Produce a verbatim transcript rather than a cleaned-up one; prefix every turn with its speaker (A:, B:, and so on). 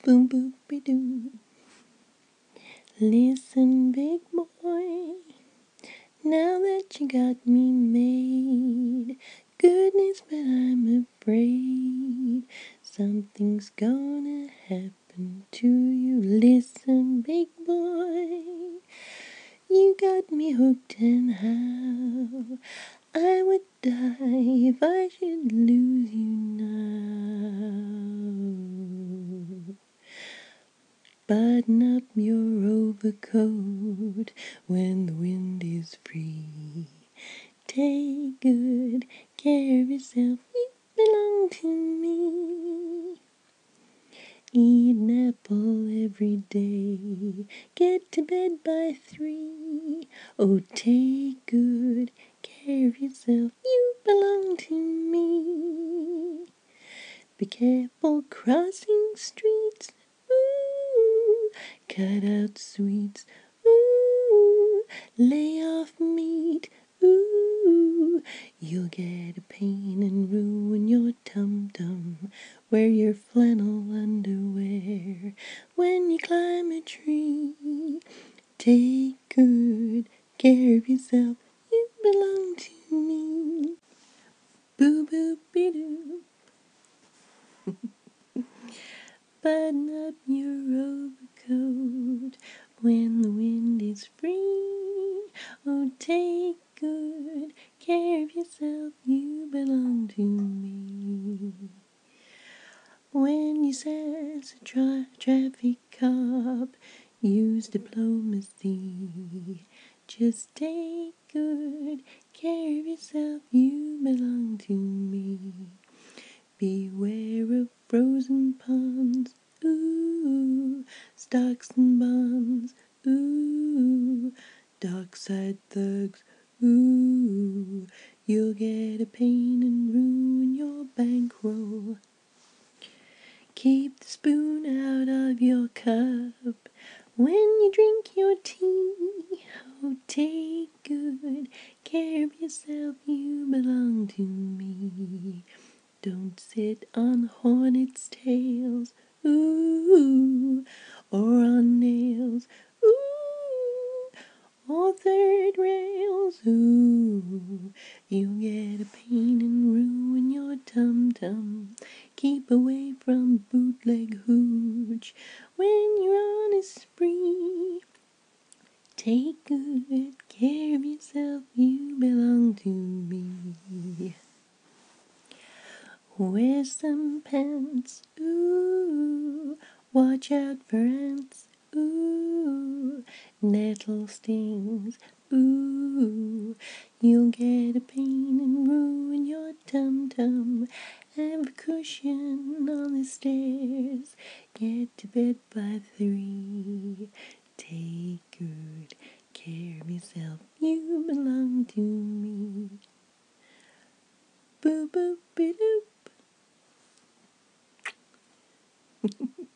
A: Boom boom be doo. Listen, big boy, now that you got me made, goodness, but I'm afraid something's gonna happen to you. Listen, big boy, you got me hooked, and how I would die if I should lose you now. Button up your overcoat when the wind is free. Take good care of yourself, you belong to me. Eat an apple every day, get to bed by three. Oh, take good care of yourself, you belong to me. Be careful crossing streets, ooh, cut out sweets, ooh, lay off meat, ooh, you'll get a pain and ruin your tum-tum. Wear your flannel underwear when you climb a tree. Take good care of yourself, you belong to me. Boo-boo-be-doo. Button up your overcoat when the wind is free. Oh, take good care of yourself, you belong to me. When you sass a tra- traffic cop, use diplomacy. Just take good care of yourself, you belong to me. Beware of frozen ponds, ooh, stocks and bonds, ooh, dockside thugs, ooh, you'll get a pain and ruin your bankroll. Keep the spoon out of your cup when you drink your tea. Oh, take good care of yourself, you belong to me. Don't sit on hornets' tails, ooh, or on nails, ooh, or third rails, ooh. You'll get a pain and ruin your tum-tum. Keep away from bootleg hooch when you're on a spree. Take good care of yourself, you belong to me. Wear some pants, ooh, watch out for ants, ooh, nettle stings, ooh, you'll get a pain and ruin your tum-tum. Have a cushion on the stairs, get to bed by three. Take good care of yourself, you belong to me. Boo boo be doop.